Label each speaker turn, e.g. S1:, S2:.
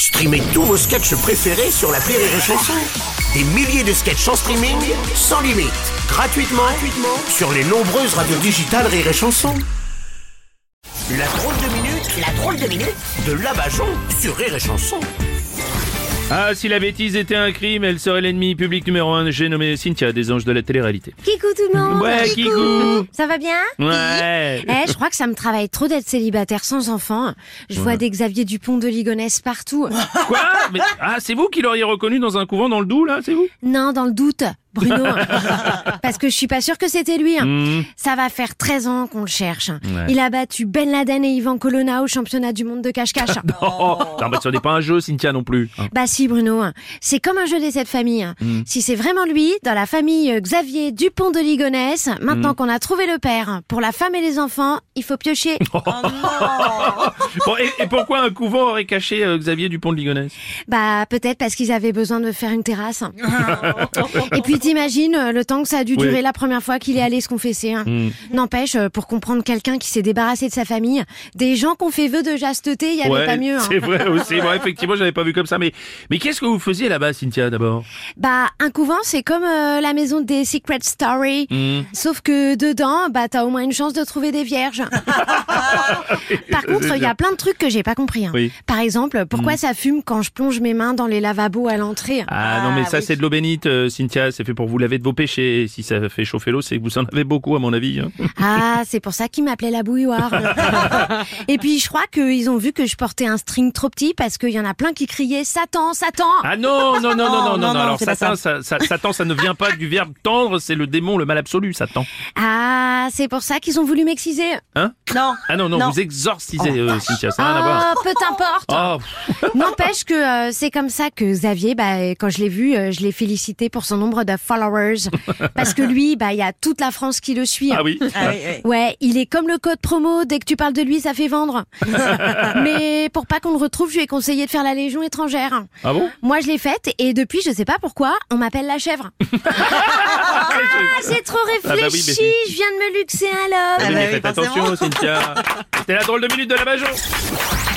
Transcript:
S1: Streamez tous vos sketchs préférés sur l'appli Rire et Chanson. Des milliers de sketchs en streaming, sans limite, gratuitement sur les nombreuses radios digitales Rire et Chanson. La drôle de minute de Labajon sur Rire et Chanson.
S2: Ah, si la bêtise était un crime, elle serait l'ennemi public numéro 1. J'ai nommé Cynthia des Anges de la télé-réalité.
S3: Kikou tout le monde.
S2: Ouais, Kikou.
S3: Ça va bien?
S2: Ouais.
S3: Je crois que ça me travaille trop d'être célibataire sans enfant. Je vois des Xavier Dupont de Ligonnès partout.
S2: Quoi? Mais, c'est vous qui l'auriez reconnu dans un couvent dans le Doubs, là? C'est vous?
S3: Non, dans le doute, Bruno. Parce que je suis pas sûre que c'était lui. Ça va faire 13 ans qu'on le cherche.
S2: Ouais.
S3: Il a battu Ben Laden et Ivan Colonna au championnat du monde de cache-cache.
S2: Oh, non, ce n'est pas un jeu, Cynthia, non plus.
S3: Bah si, Bruno. C'est comme un jeu des 7 familles. Si c'est vraiment lui, dans la famille Xavier Dupont de Ligonnès, maintenant qu'on a trouvé le père, pour la femme et les enfants, il faut piocher.
S2: Bon, et pourquoi un couvent aurait caché Xavier Dupont de Ligonnès?
S3: Bah peut-être parce qu'ils avaient besoin de faire une terrasse. Et puis t'imagines le temps que ça a dû durer la première fois qu'il est allé se confesser. N'empêche, pour comprendre quelqu'un qui s'est débarrassé de sa famille, des gens qu'on fait vœu de chasteté, il y avait pas mieux.
S2: C'est vrai aussi. Bon, effectivement, j'avais pas vu comme ça. Mais qu'est-ce que vous faisiez là-bas, Cynthia, d'abord?
S3: Bah un couvent, c'est comme la maison des Secret Story. Sauf que dedans, bah t'as au moins une chance de trouver des vierges. Par contre, il y a plein de trucs que j'ai pas compris.
S2: Oui.
S3: Par exemple, pourquoi ça fume quand je plonge mes mains dans les lavabos à l'entrée?
S2: Non, mais ça, c'est de l'eau bénite, Cynthia. C'est fait pour vous laver de vos péchés. Et si ça fait chauffer l'eau, c'est que vous en avez beaucoup, à mon avis.
S3: C'est pour ça qu'ils m'appelaient la bouilloire. Et puis, je crois qu'ils ont vu que je portais un string trop petit parce qu'il y en a plein qui criaient « Satan, Satan !»
S2: Ah non. Alors,
S3: c'est pas
S2: Satan, Satan, ça ne vient pas du verbe tendre. C'est le démon, le mal absolu, Satan.
S3: C'est pour ça qu'ils ont voulu m'exciser.
S2: Hein?
S4: Non.
S2: Ah non, vous exorcisez, Cynthia, ça n'a rien à voir.
S3: Peu t'importe. N'empêche que c'est comme ça que Xavier, quand je l'ai vu, je l'ai félicité pour son nombre de followers. Parce que lui, il y a toute la France qui le suit.
S2: Ah oui?
S3: Ouais, il est comme le code promo, dès que tu parles de lui, ça fait vendre. Mais pour pas qu'on le retrouve, je lui ai conseillé de faire la Légion étrangère.
S2: Ah bon?
S3: Moi, je l'ai faite et depuis, je sais pas pourquoi, on m'appelle la chèvre. J'ai trop réfléchi, je viens de me luxer un love.
S2: Mais faites attention, Cynthia. C'était la drôle de minute de Labajon.